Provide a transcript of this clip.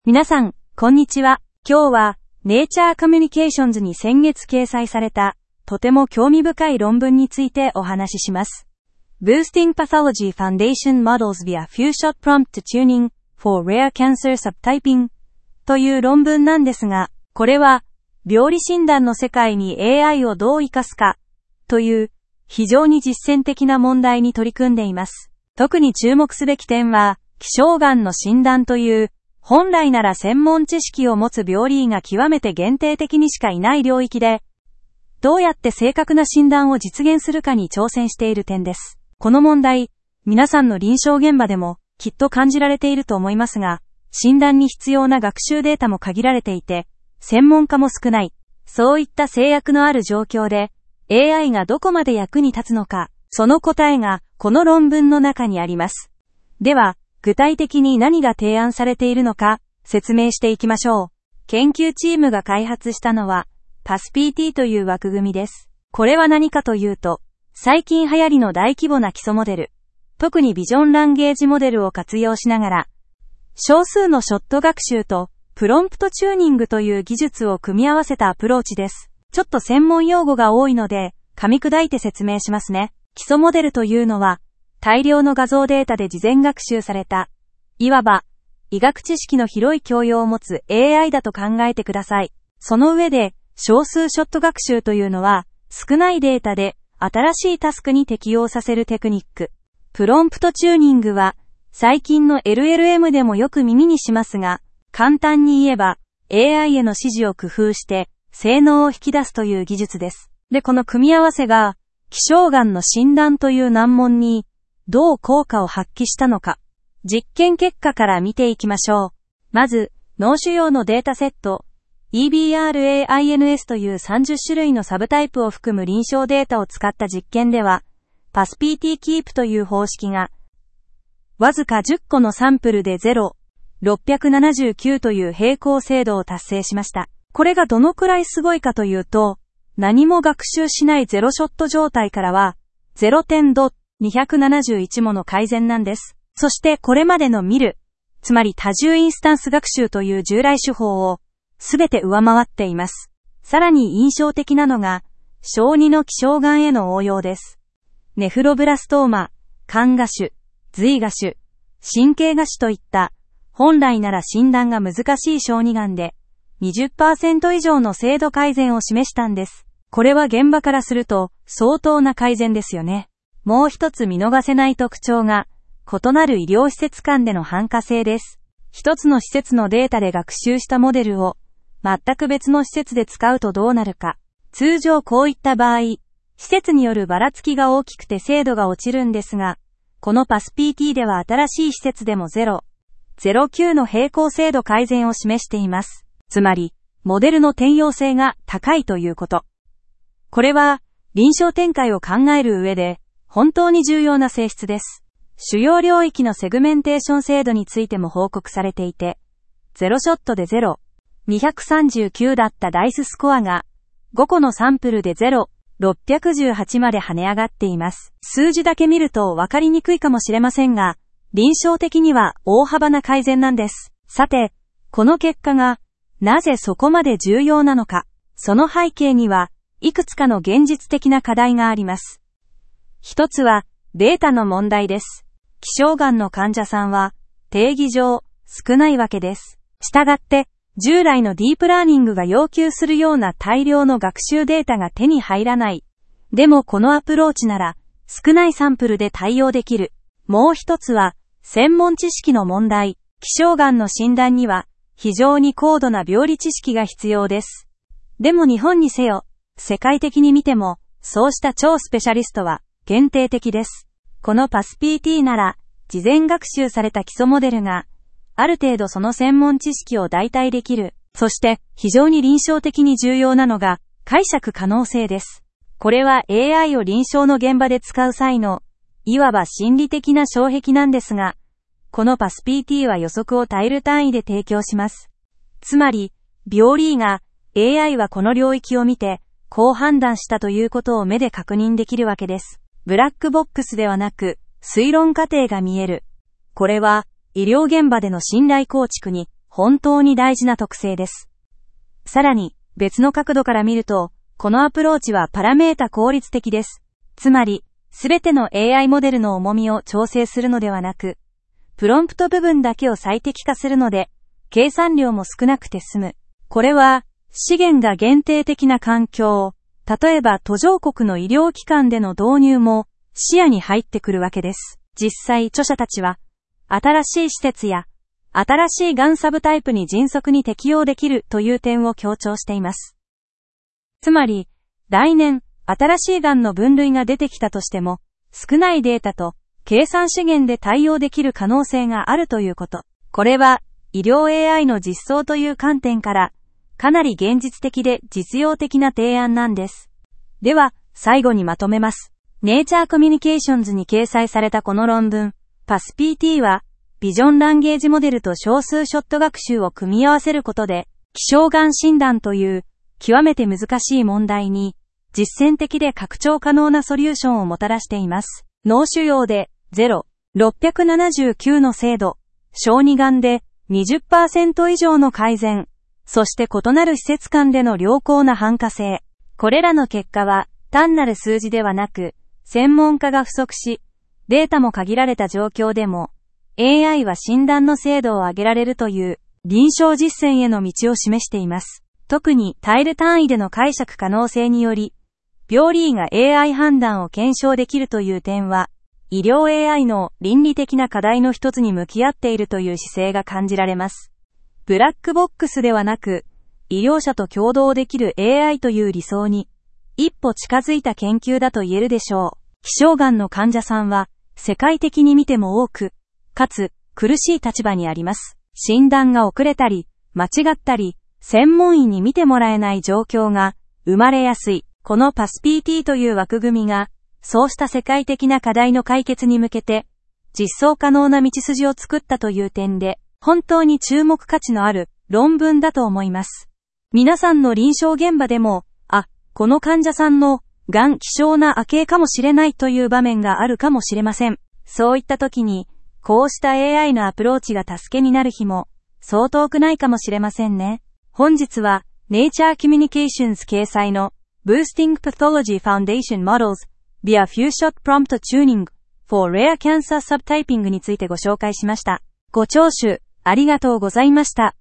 皆さん、こんにちは。今日は、Nature Communications に先月掲載された、とても興味深い論文についてお話しします。Boosting Pathology Foundation Models via Few-Shot Prompt Tuning for Rare Cancer Subtyping という論文なんですが、これは、病理診断の世界に AI をどう活かすか、という、非常に実践的な問題に取り組んでいます。特に注目すべき点は、希少がんの診断という、本来なら専門知識を持つ病理医が極めて限定的にしかいない領域で、どうやって正確な診断を実現するかに挑戦している点です。この問題、皆さんの臨床現場でもきっと感じられていると思いますが、診断に必要な学習データも限られていて、専門家も少ない。そういった制約のある状況で、AI がどこまで役に立つのか、その答えがこの論文の中にあります。では、具体的に何が提案されているのか、説明していきましょう。研究チームが開発したのは、PASPT という枠組みです。これは何かというと、最近流行りの大規模な基礎モデル、特にビジョンランゲージモデルを活用しながら、少数のショット学習とプロンプトチューニングという技術を組み合わせたアプローチです。ちょっと専門用語が多いので、噛み砕いて説明しますね。基礎モデルというのは、大量の画像データで事前学習された、いわば、医学知識の広い教養を持つ AI だと考えてください。その上で、少数ショット学習というのは、少ないデータで新しいタスクに適用させるテクニック。プロンプトチューニングは、最近の LLM でもよく耳にしますが、簡単に言えば、AI への指示を工夫して、性能を引き出すという技術です。で、この組み合わせが、希少がんの診断という難問に、どう効果を発揮したのか。実験結果から見ていきましょう。まず、脳腫瘍のデータセット、EBRAINS という30種類のサブタイプを含む臨床データを使った実験では、PASPT-Keep という方式が、わずか10個のサンプルで0、679という並行精度を達成しました。これがどのくらいすごいかというと、何も学習しないゼロショット状態からは、0.271 もの改善なんです。そしてこれまでの見る、つまり多重インスタンス学習という従来手法をすべて上回っています。さらに印象的なのが、小児の希少がんへの応用です。ネフロブラストーマ、肝芽腫、髄芽腫、神経芽腫といった、本来なら診断が難しい小児がんで、20% 以上の精度改善を示したんです。これは現場からすると相当な改善ですよね。もう一つ見逃せない特徴が、異なる医療施設間での汎可性です。一つの施設のデータで学習したモデルを、全く別の施設で使うとどうなるか。通常こういった場合、施設によるばらつきが大きくて精度が落ちるんですが、この PASPT では新しい施設でも0、09の並行精度改善を示しています。つまり、モデルの転用性が高いということ。これは、臨床展開を考える上で、本当に重要な性質です。主要領域のセグメンテーション精度についても報告されていて、0ショットで0、239だったダイススコアが、5個のサンプルで0、618まで跳ね上がっています。数字だけ見ると分かりにくいかもしれませんが、臨床的には大幅な改善なんです。さて、この結果が、なぜそこまで重要なのか、その背景には、いくつかの現実的な課題があります。一つは、データの問題です。希少がんの患者さんは、定義上、少ないわけです。したがって、従来のディープラーニングが要求するような大量の学習データが手に入らない。でもこのアプローチなら、少ないサンプルで対応できる。もう一つは、専門知識の問題。希少がんの診断には、非常に高度な病理知識が必要です。でも日本にせよ、世界的に見ても、そうした超スペシャリストは、限定的です。この PASPT なら、事前学習された基礎モデルが、ある程度その専門知識を代替できる。そして、非常に臨床的に重要なのが、解釈可能性です。これは AI を臨床の現場で使う際の、いわば心理的な障壁なんですが、この PASPT は予測をタイル単位で提供します。つまり、病理医が、AI はこの領域を見て、こう判断したということを目で確認できるわけです。ブラックボックスではなく、推論過程が見える。これは、医療現場での信頼構築に本当に大事な特性です。さらに、別の角度から見ると、このアプローチはパラメータ効率的です。つまり、すべての AI モデルの重みを調整するのではなく、プロンプト部分だけを最適化するので、計算量も少なくて済む。これは、資源が限定的な環境、例えば途上国の医療機関での導入も視野に入ってくるわけです。実際著者たちは、新しい施設や新しいがんサブタイプに迅速に適用できるという点を強調しています。つまり、来年、新しいがんの分類が出てきたとしても、少ないデータと計算資源で対応できる可能性があるということ。これは、医療 AI の実装という観点から、かなり現実的で実用的な提案なんです。では、最後にまとめます。Nature Communications に掲載されたこの論文、PASPT は、ビジョンランゲージモデルと少数ショット学習を組み合わせることで、希少がん診断という極めて難しい問題に、実践的で拡張可能なソリューションをもたらしています。脳腫瘍で0、679の精度、小児がんで 20% 以上の改善、そして異なる施設間での良好な汎化性。これらの結果は単なる数字ではなく、専門家が不足し、データも限られた状況でも、AI は診断の精度を上げられるという臨床実践への道を示しています。特にタイル単位での解釈可能性により、病理医が AI 判断を検証できるという点は、医療 AI の倫理的な課題の一つに向き合っているという姿勢が感じられます。ブラックボックスではなく、医療者と共同できる AI という理想に、一歩近づいた研究だと言えるでしょう。希少がんの患者さんは、世界的に見ても多く、かつ、苦しい立場にあります。診断が遅れたり、間違ったり、専門医に見てもらえない状況が生まれやすい。この PASPT という枠組みが、そうした世界的な課題の解決に向けて、実装可能な道筋を作ったという点で、本当に注目価値のある論文だと思います。皆さんの臨床現場でも、この患者さんのがん希少な亜系かもしれないという場面があるかもしれません。そういった時に、こうした AI のアプローチが助けになる日も、そう遠くないかもしれませんね。本日は、Nature Communications 掲載の Boosting Pathology Foundation Models via Few-Shot Prompt Tuning for Rare Cancer Subtyping についてご紹介しました。ご聴取ありがとうございました。